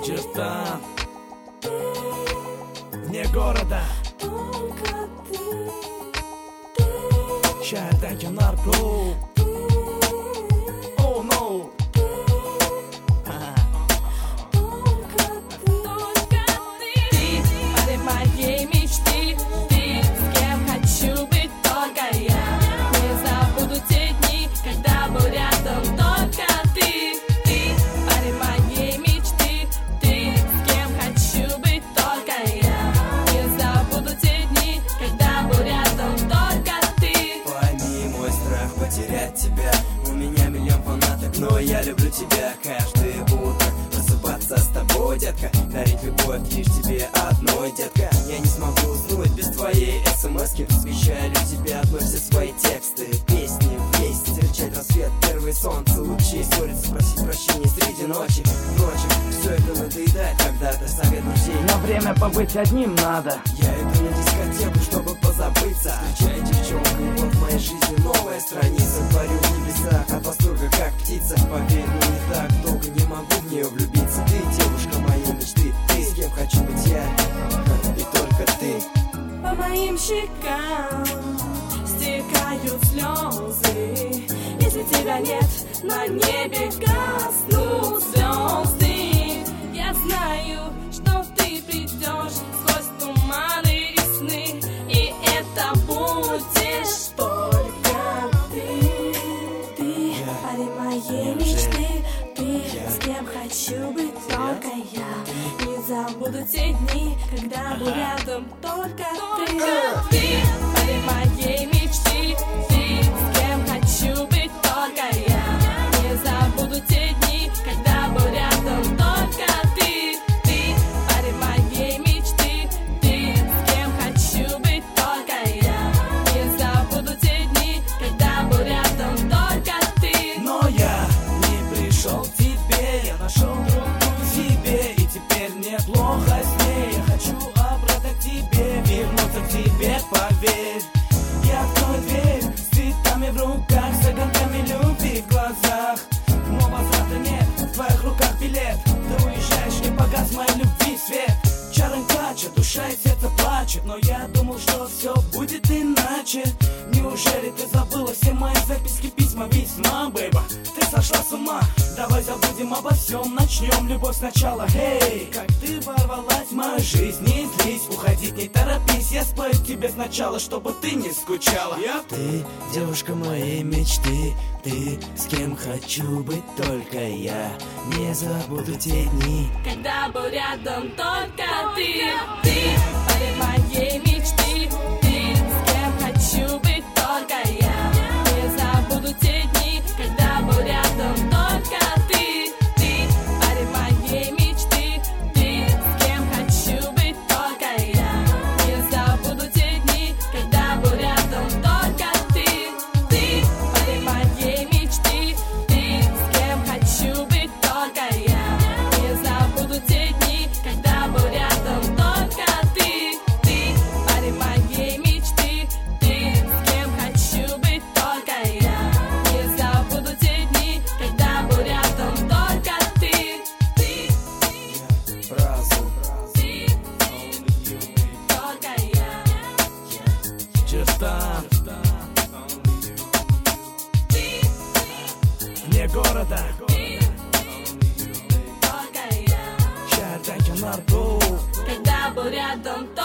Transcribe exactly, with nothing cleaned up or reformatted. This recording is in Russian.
Черта вне города. Child, thank you, narco. Oh no. Ты, парень моей мечты, ты, с кем хочу быть только я. Не забуду те дни, когда был рядом только ты. Ты, парень моей мечты, ты, с кем хочу быть только я. Не забуду те дни, когда был рядом только ты. Пойми мой страх потерять тебя. У меня миллион фанаток, но я люблю тебя. Каждое утро просыпаться с тобой, детка. Дарить любовь лишь тебе одной, детка. Я не смогу уснуть без твоей смс-ки. Посвящаю тебе одной все свои тексты. Песни вместе, встречать рассвет, первый солнце, лучи. Ссориться, просить прощения среди ночи. Ночи, все это надоедает, когда-то совет друзей. Но время побыть одним надо. Я иду на дискотеку, чтобы позабыться. Встречаю девчонку, и вот в моей жизни новая страница. Парю в небесах от восторга, как птица. Поверь, ну не так долго не могу в нее влюбиться. Ты девушка моей мечты, ты с кем хочу быть я, и только ты. По моим щекам стекают слезы. Если тебя нет, на небе гаснут звезды. Я знаю, что ты придешь сквозь туманы и сны, и это будешь только ты. Ты, парень моей мечты, ты, с кем хочу быть только я. Не забуду те дни, когда был рядом только ты. Ты, парень моей мечты, ты, с кем хочу быть только я. Не забуду те дни, когда был рядом только ты. Ты, парень моей мечты, ты, с кем хочу быть только я. Не забуду те дни, когда был рядом только ты. Но я не пришел к тебе, я нашел другую себе, и теперь мне плохо с ней. Я хочу обратно к тебе, вернуться к тебе, поверь. Я открою дверь с цветами в руках, с огоньками любви в глазах. Но возврата нет, в твоих руках билет. Ты уезжаешь, и погас моей любви свет. Чаром плачет, душа и сердце плачет, но я думал, что все будет иначе. Неужели ты забыла все мои записки, письма, весьма, бейба? Ты сошла с ума, давай забудем обо всем, начнем любовь сначала. Эй, как ты ворвалась в мою жизнь, не злись, уходить не торопись. Я спою тебе сначала, чтобы ты не скучала. Ты, девушка моей мечты, ты, с кем хочу быть только я. Не забуду те дни, когда был рядом только ты. Ты, парень моей мечты, ты, с кем хочу быть только я. Не забуду те дни, когда был рядом только ты. Ты, парень моей мечты, ты, с кем хочу быть только я. Не забуду те дни, когда был рядом только ты. Ты, парень моей мечты, ты, с кем хочу быть только я. Не забуду те дни, когда был рядом только ты. Ты, парень моей мечты, ты, с кем хочу быть только я. Не забуду те дни, когда был рядом только ты. Ты, разум. ты, только я. Черта Ты, вне города. только я. Child, thank you, narco. Когда был рядом только